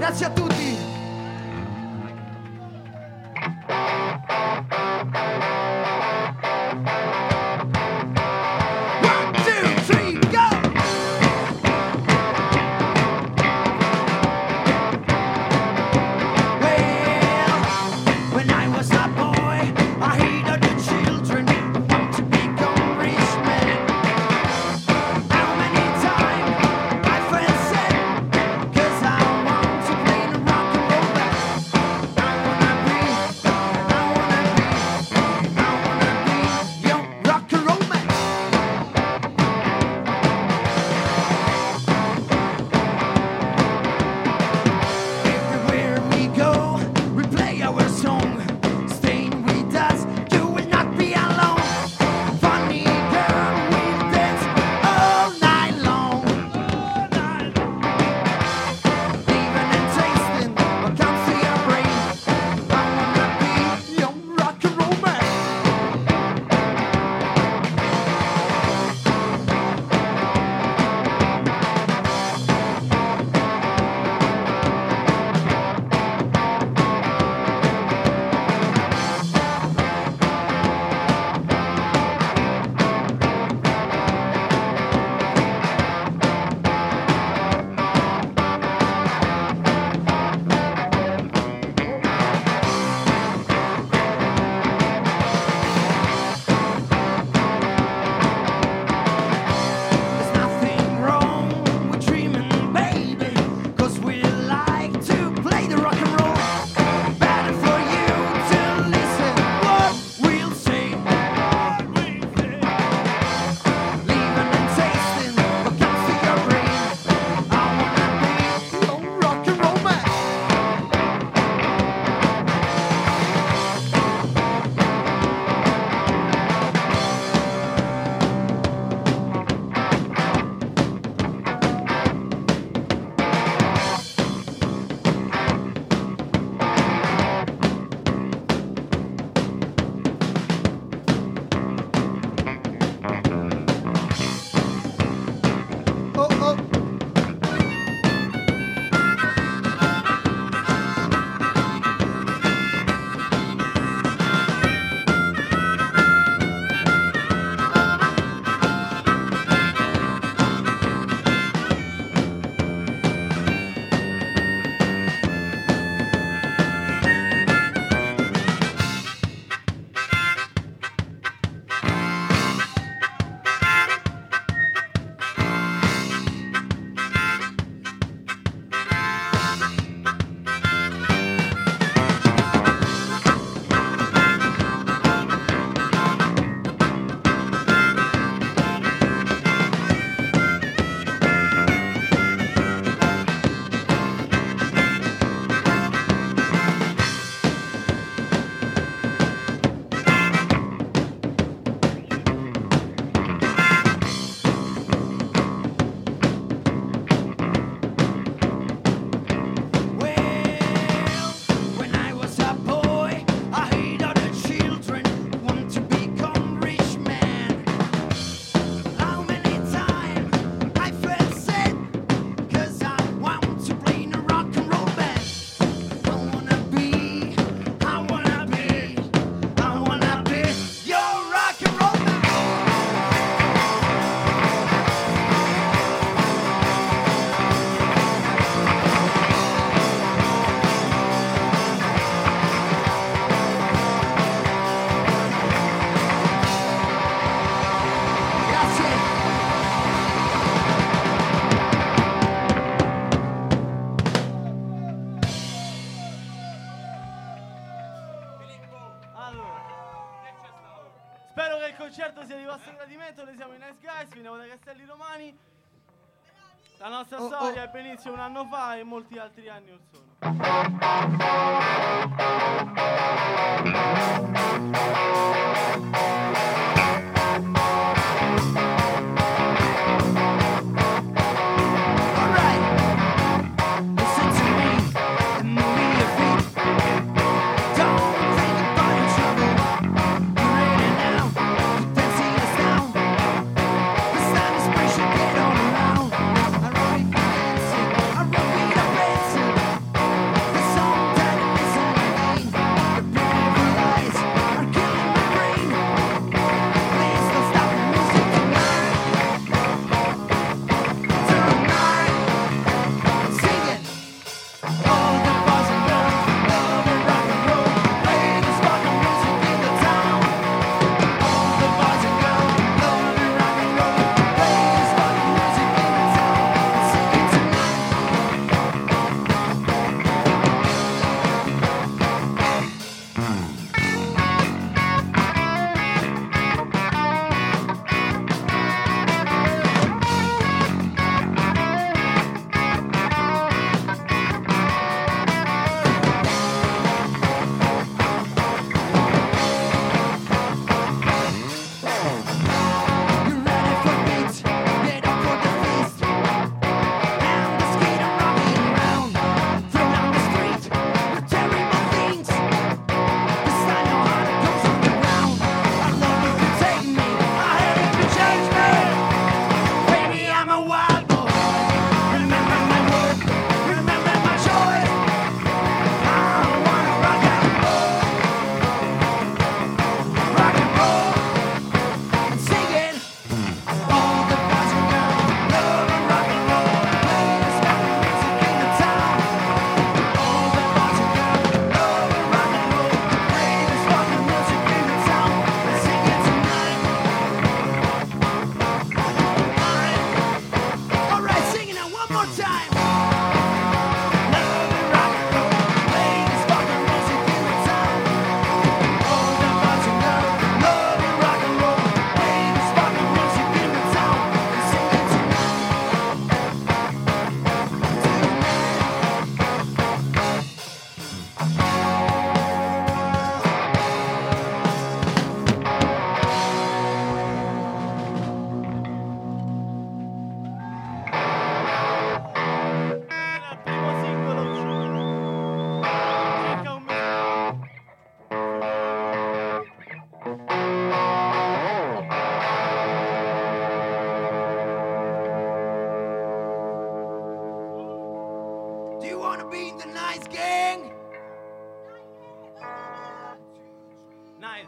Grazie a tutti. concerto sia di vostro gradimento. Noi siamo i Nice Guys, veniamo dai Castelli Romani. La nostra storia è benissimo un anno fa e molti altri anni or sono. I gang. Nice.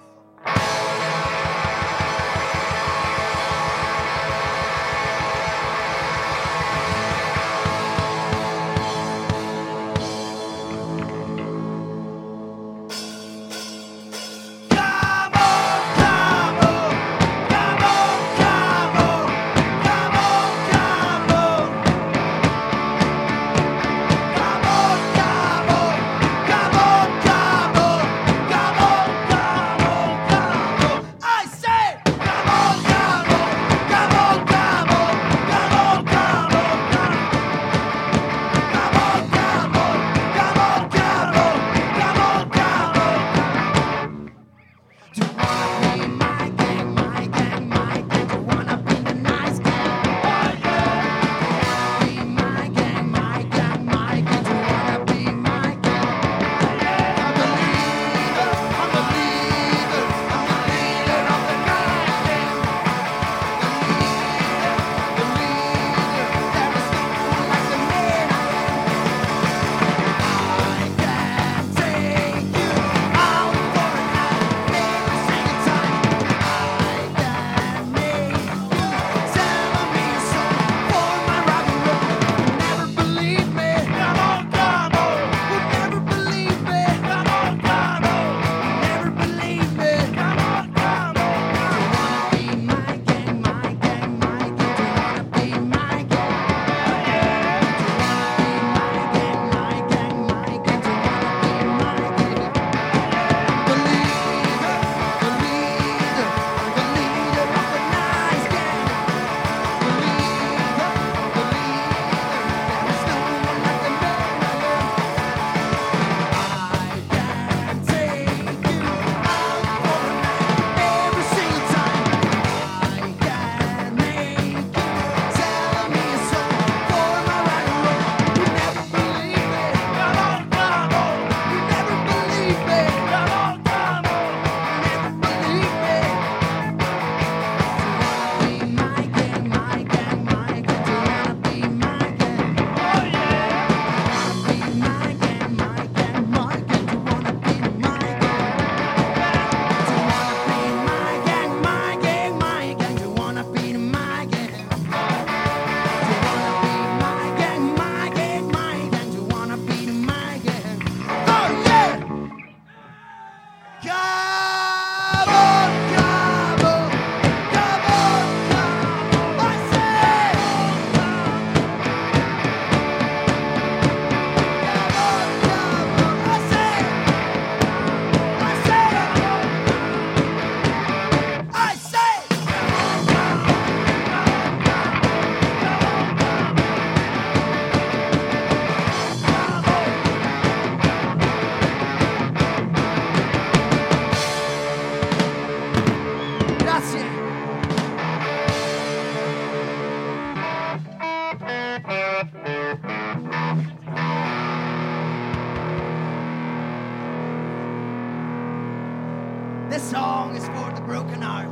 This song is for the broken heart.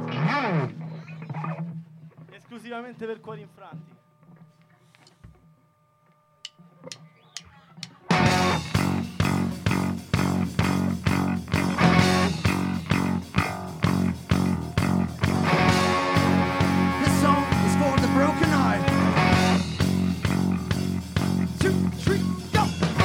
Esclusivamente per cuori infranti. This song is for the broken heart. 2, 3, go!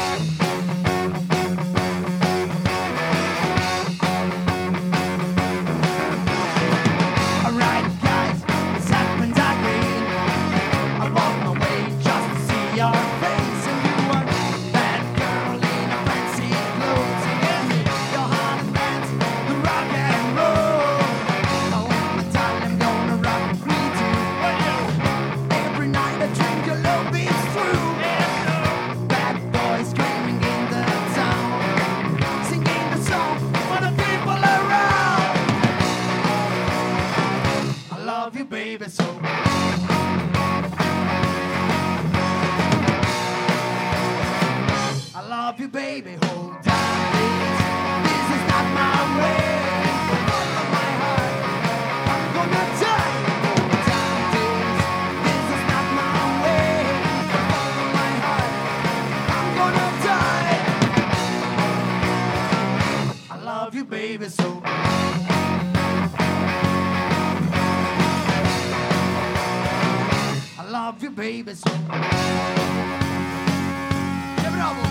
Alright, guys, it's happened again. I walked my way just to see your face, and you were that girl in a fancy clothes, and your heart dance, the rock and roll. Oh, my time I'm gonna rock with you. Every night I drink your love beats through. Bad boys screaming in the town, singing the song for the people around. I love you, baby, so. I love you, baby, hold on, please. This is not my way. Follow my heart, I'm gonna die. Hold on, please. This is not my way. Follow my heart, I'm gonna die. you, baby, so. I love you, baby, so. Yeah, bravo.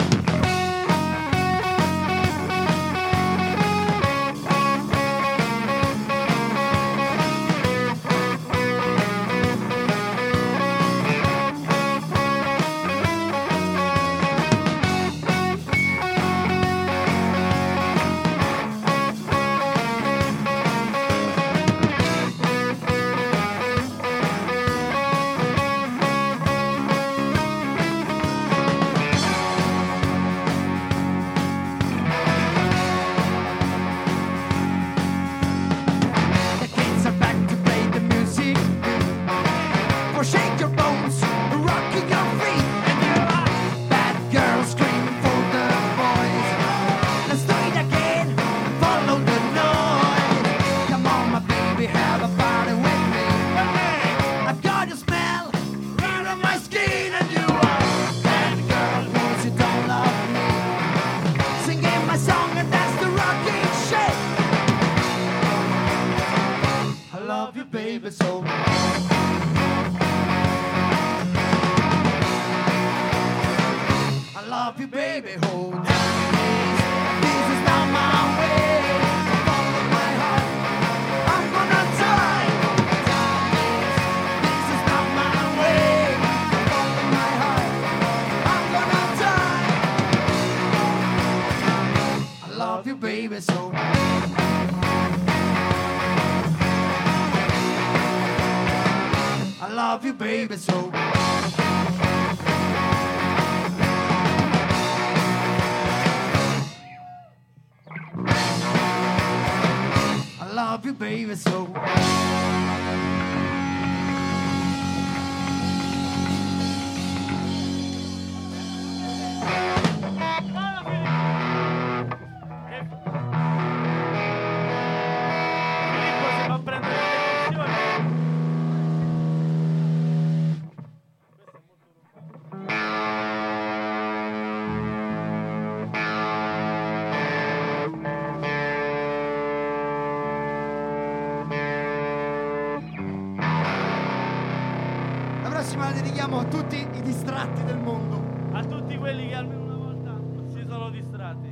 La dedichiamo a tutti i distratti del mondo. A tutti quelli che almeno una volta si sono distratti.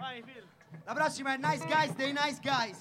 Vai, Phil. La prossima è Nice Guys dei Nice Guys.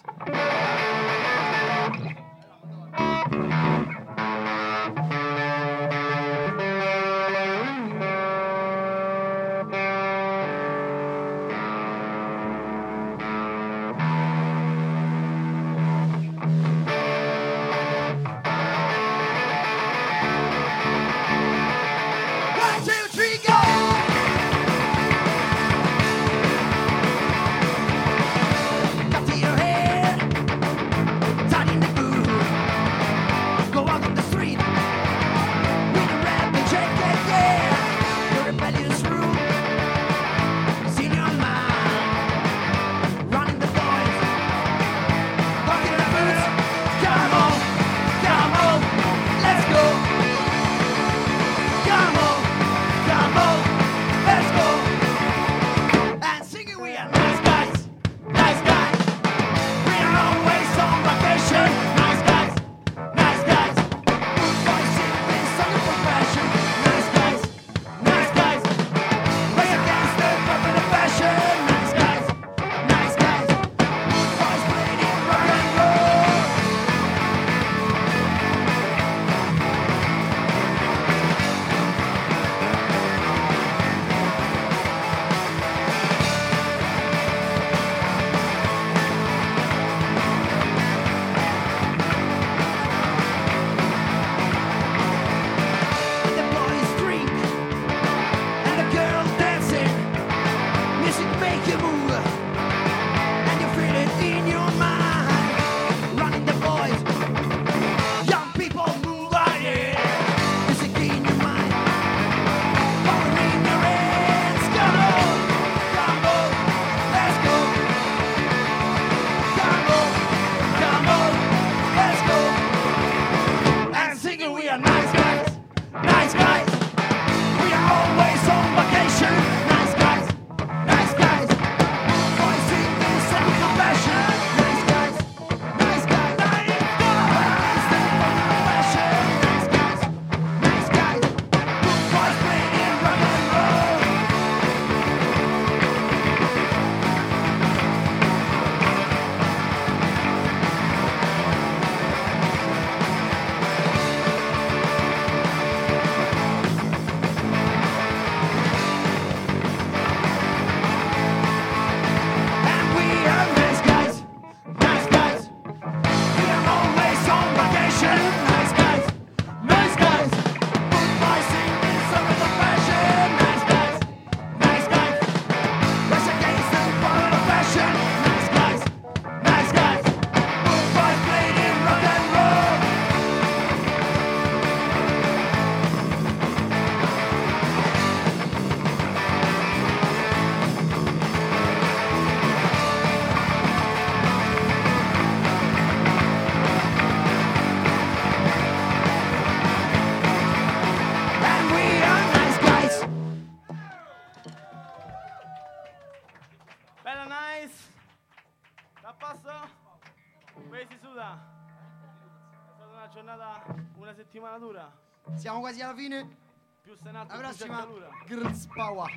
Una settimana dura. Siamo quasi alla fine. Più senato, La più c'è prossima calura. Girls Power.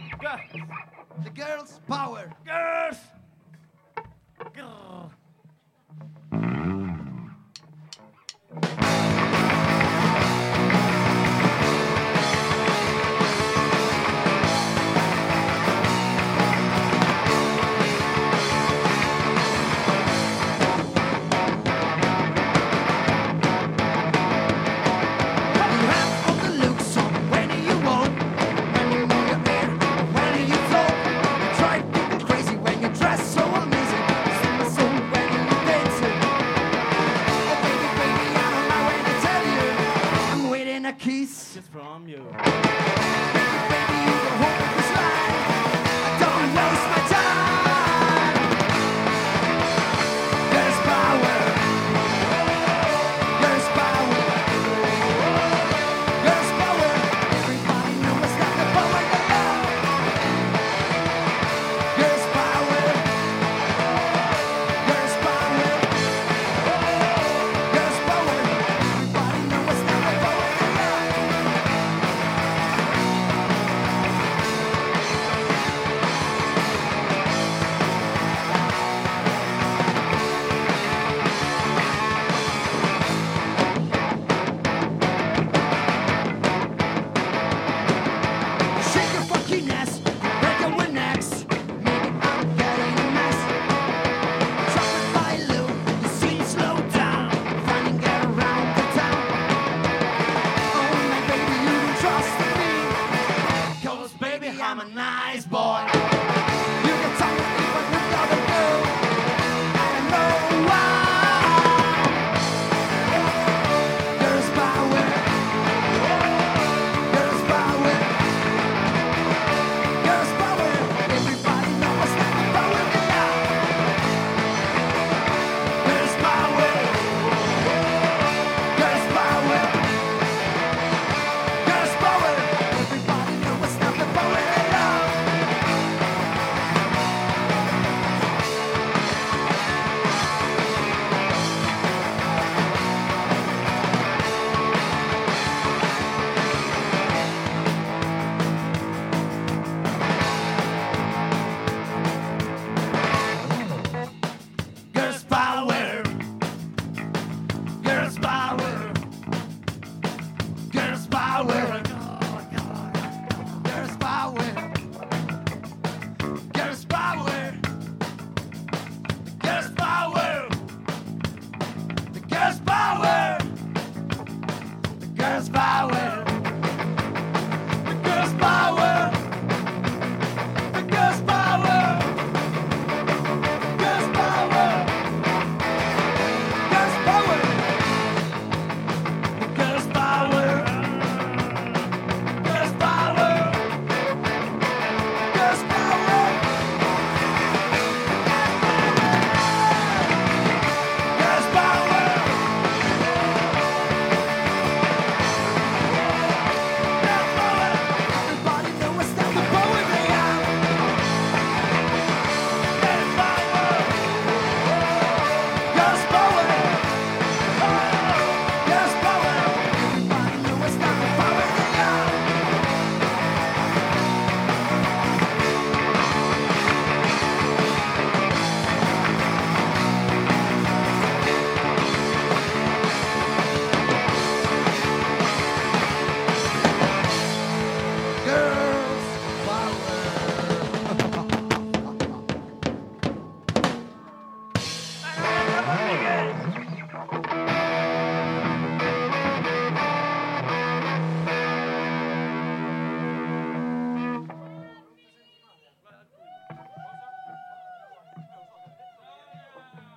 The Girls Power. Girls! Grrr. Dress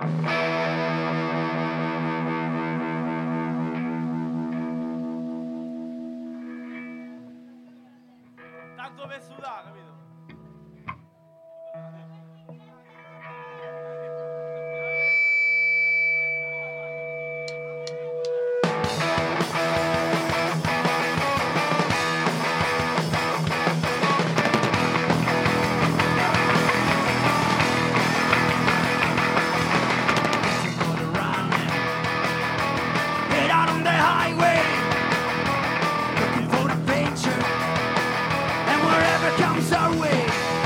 Tanto per sudare, capito? Head out on the highway, looking for adventure, and wherever comes our way.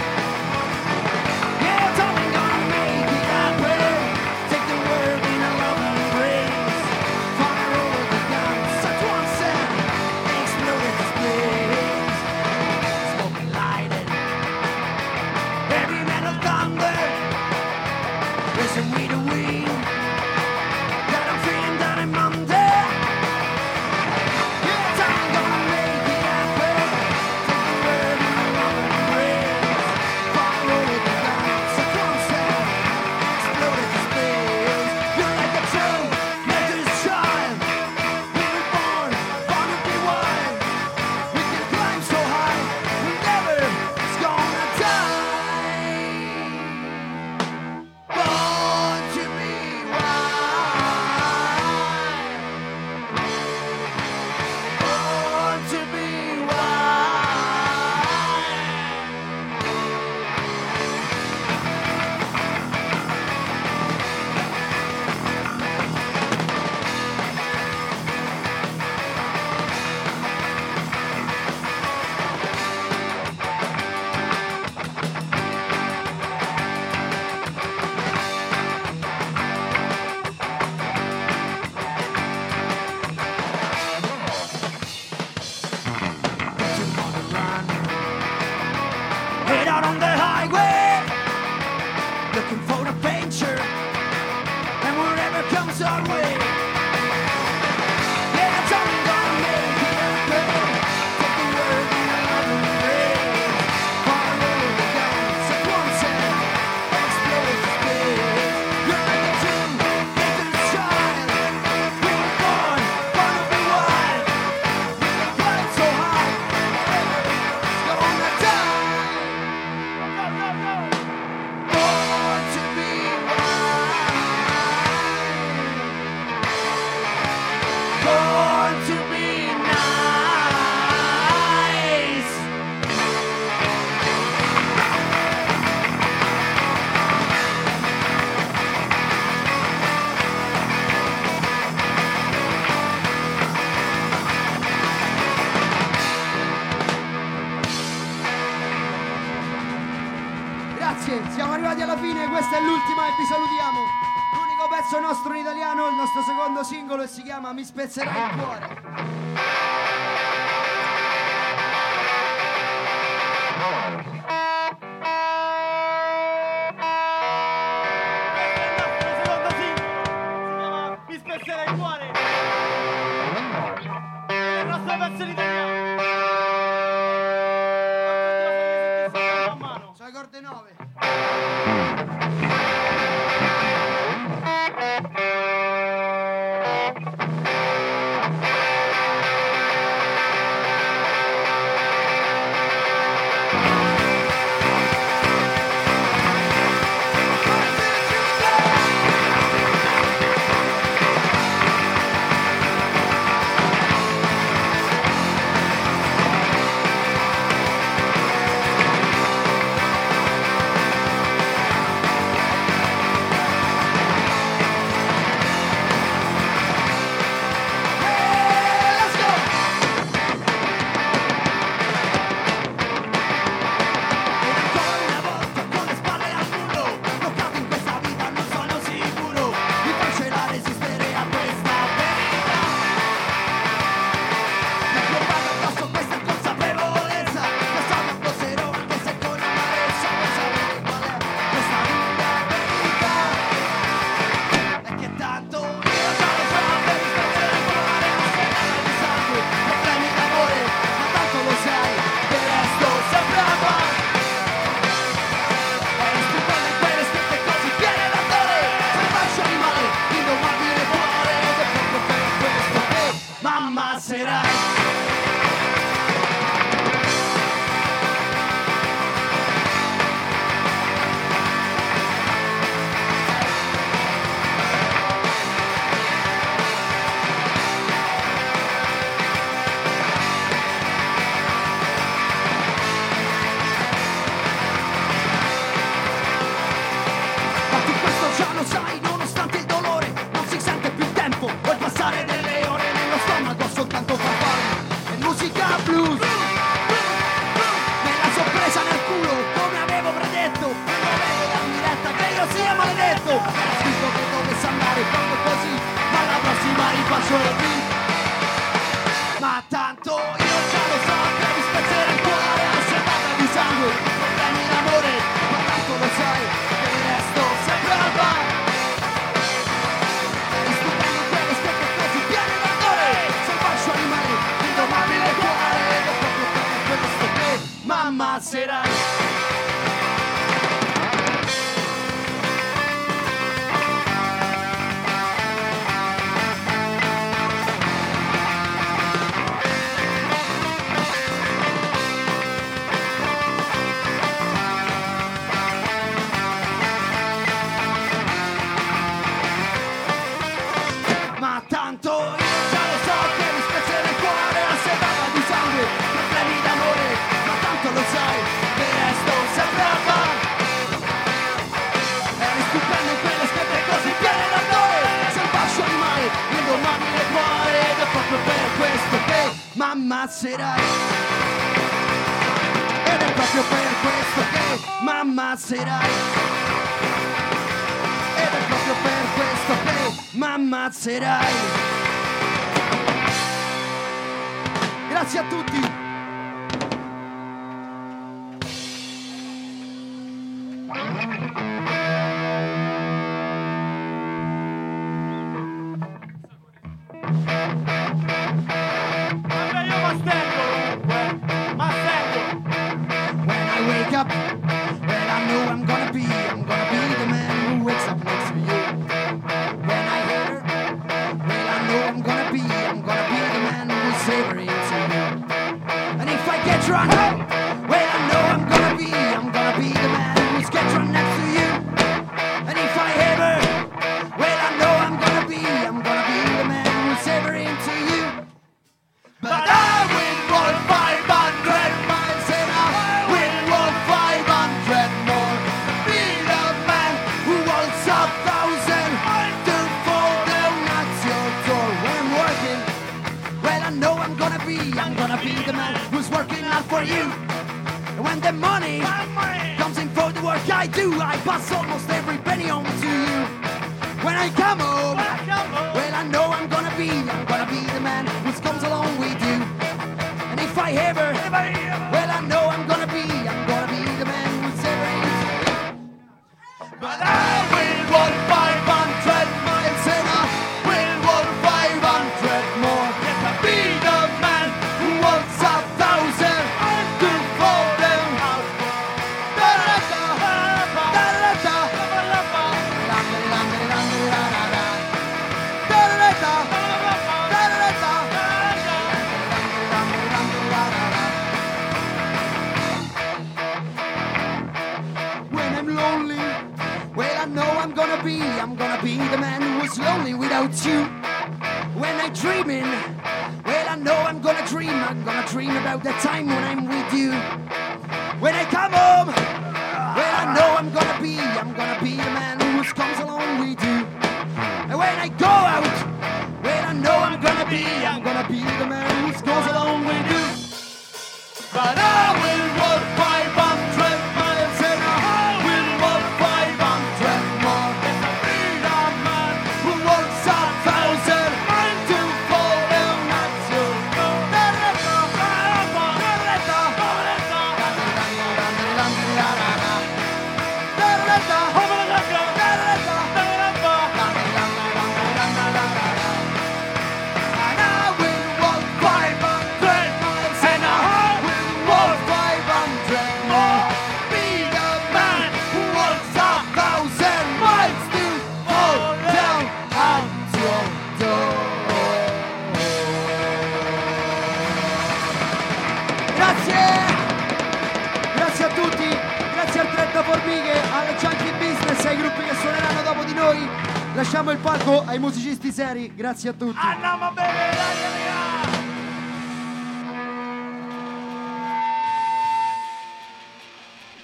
Yeah, darling, gonna make it happen. Take the world in a loving embrace. Fire over the guns, such one sound, exploded this place. Smoking lighted, heavy metal thunder, racing with the wind. That I'm feeling down in Monday. Yeah, time gonna make it happen. Take the world in a loving embrace. Fire over the guns, a concept, exploded the space. You're like a true, nature's child. We were born to be wild. We can climb so high, we never is gonna die. Born to be wild. Born to be wild. Head out on the highway, looking for adventure, and wherever comes our way. Yeah, it's only gonna make it happen. Take the world in a loving embrace. Fire over the guns, at once and explode the space. You're like a true nature's child. We were born to be wild. We can climb so high, it's gonna die. Born to be wild. Born to be nice. Grazie, siamo arrivati alla fine, questa è l'ultima e vi salutiamo. L'unico pezzo nostro in italiano, il nostro secondo singolo e si chiama Mi spezzerai il cuore. Questo è il nostro secondo singolo. Si chiama Mi spezzerai il cuore. È il nostro pezzo in italiano. A mano. Sono le corde 9. m'ammazzerai. Ed è proprio per questo che m'ammazzerai. Ed è proprio per questo che m'ammazzerai. Grazie a tutti. Vabbè, io m'aspetto. When I wake up, well I know I'm gonna be the man who wakes up next to you. When I hate her, well I know I'm gonna be the man who's savoring to you. And if I get drunk, well I know I'm gonna be the man who's get drunk next to you. And if I hate her, well I know I'm gonna be the man who's savoring to you. But I will walk 500 miles and I will walk 500 more. Be the man who walks 1,000 to fall down at your door. When I'm working, well I know I'm gonna be the man who's working hard for you. And when the money comes in for the work I do, I pass almost every penny on to you. When I come home, well I know I'm gonna be the man who comes along with you. And if I ever, well I know I'm gonna be the man who's ever in. But I will walk 500 miles and I will walk 500 more. Yes, I'll be the man who walks 1,000 to fall down. When I'm lonely, well I know I'm gonna be the man who was lonely without you. When I'm dreaming, well I know I'm gonna dream about that time when I'm with you. When I come home, well I know I'm gonna be the man who comes along with you. And when I go out, well I know I'm gonna be the man who goes along with you. But I will walk 500 miles and I will walk 500 more. Yes, I'll be the man who walks 1,000 to fall down at your door. And I will walk 500 miles and I will walk 500 more. Be the man who walks 1,000 miles to fall down at your door. Grazie a tutti, grazie al 30 Formighe, alle Junkie Business, ai gruppi che suoneranno dopo di noi. Lasciamo il palco ai musicisti seri, grazie a tutti. Andiamo a bere!